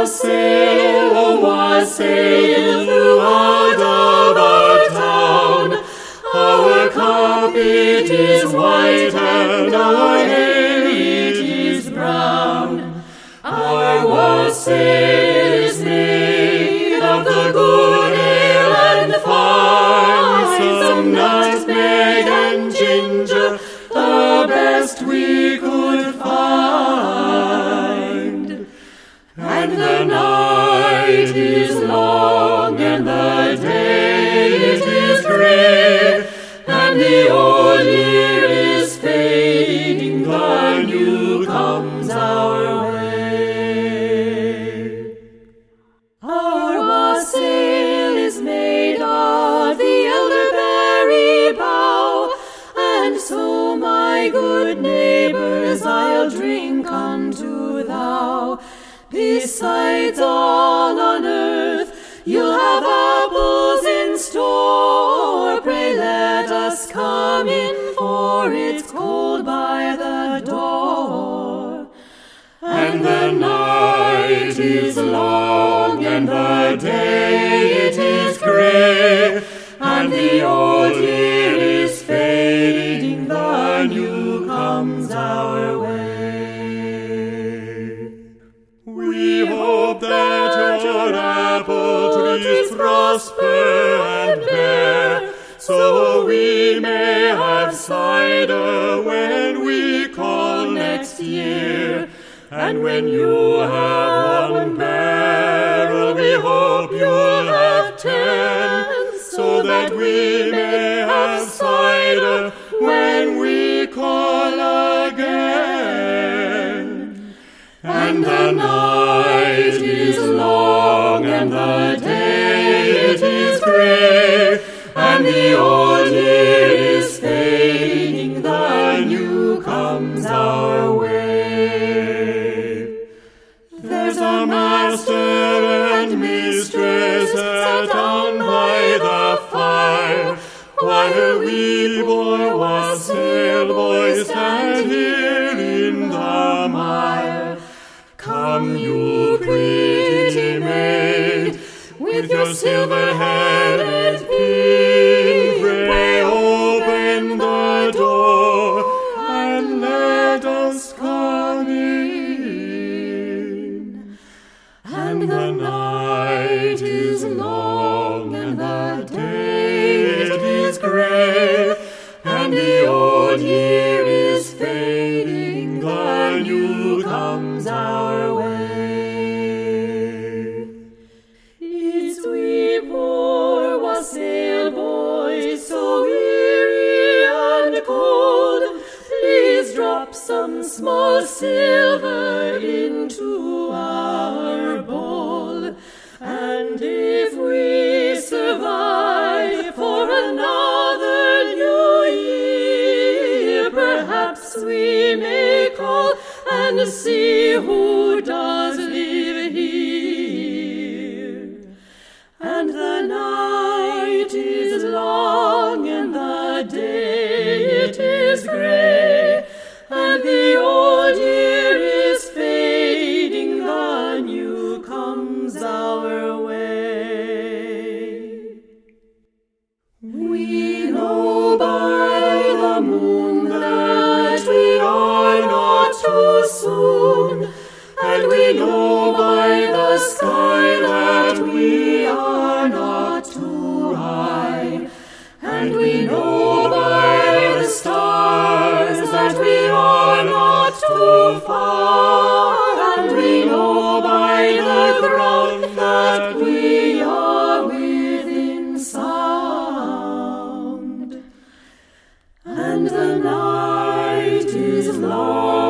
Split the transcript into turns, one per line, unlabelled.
wassail throughout our town. Our carpet is white and our hair it is brown. Our wassail is made of the good ale and fine, some nutmeg and ginger, the best we could find. And the night is long and the day it is grey, and the old year is fading, the new comes our way. Our wassail is made of the elderberry bough, and so, my good neighbours, I'll drink unto thou. Besides all on earth, you'll have apples in store. Pray let us come in, for it's cold by the door. And the night is long and the day it is grey, and the old year is fading, the new comes our way. We hope that your apple trees prosper and bear, so we may have cider when we call next year. And when you have one barrel, we hope you'll have 10, so that we may have cider when we call again. And the night is long and the day it is grey, and the old year is fading, the new comes our way. There's a master and mistress sat down by the fire, while we poor wassail boys stand here in the mire. Come, you pretty maid, with your silver-headed pin, pray open the door and let us come in. And the night is long and the day it is grey, and the old year is fading, the new comes our way. It's we poor wassail boys, so weary and cold, please drop some small silver into our bowl. And if we survive for another new year, perhaps we may call and see who does live here. And the night is long and the day it is grey, and the old year is fading, the new comes our way. We know by the moon that we are not too soon, and we know by the sky that we are not too high, and we know by the stars that we are not too far, and we know by the ground that we are within sound. And the night is long